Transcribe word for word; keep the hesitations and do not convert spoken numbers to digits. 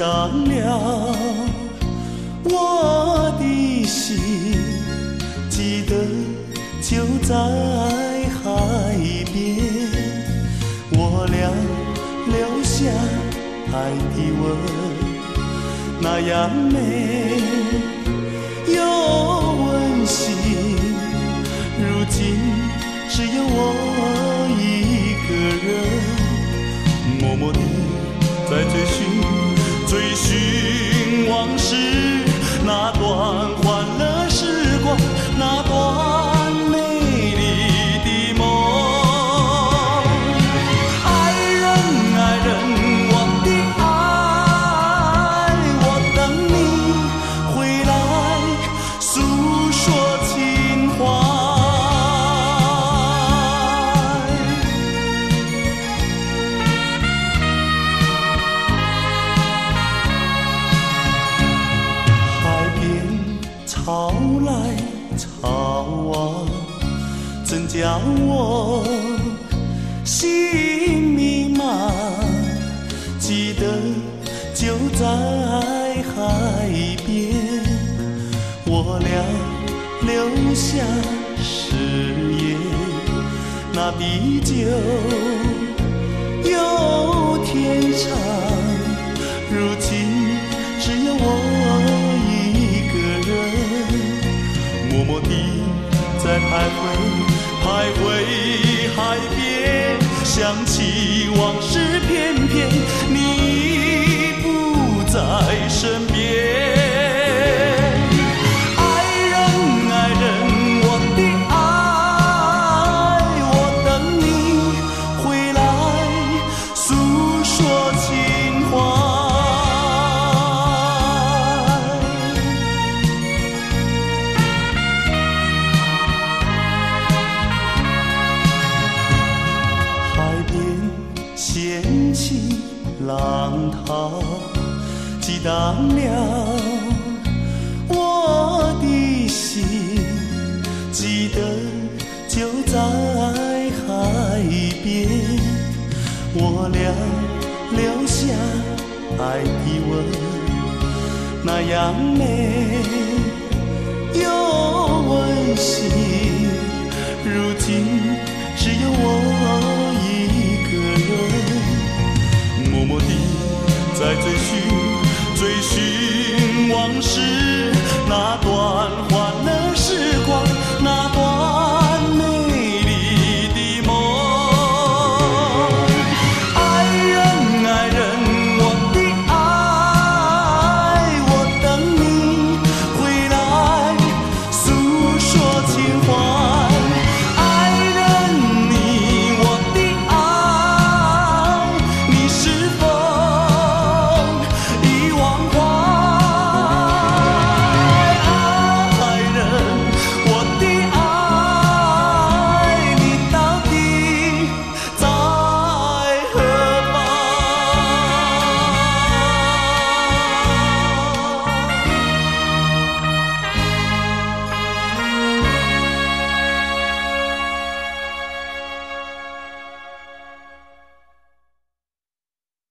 挡了我的心，记得就在海边，我俩留下爱的吻，那样美又温馨。如今只有我一个人，默默地在追寻追寻往事，那段欢乐时光，那段美丽的梦。爱人爱人我的爱，我等你回来诉说情怀。潮来潮往，真叫我心迷茫。记得就在海边，我俩留下誓言，那地久有天长。如今只有我默默地在徘徊，徘徊海边，想起往事，偏偏你不在身边。爱人爱人我的爱，我等你回来诉说情怀。掀起浪涛，激荡了我的心，记得就在海边，我俩留下爱的吻，那样美又温馨。如今只有我一个人，默默地在追寻追寻往事，那段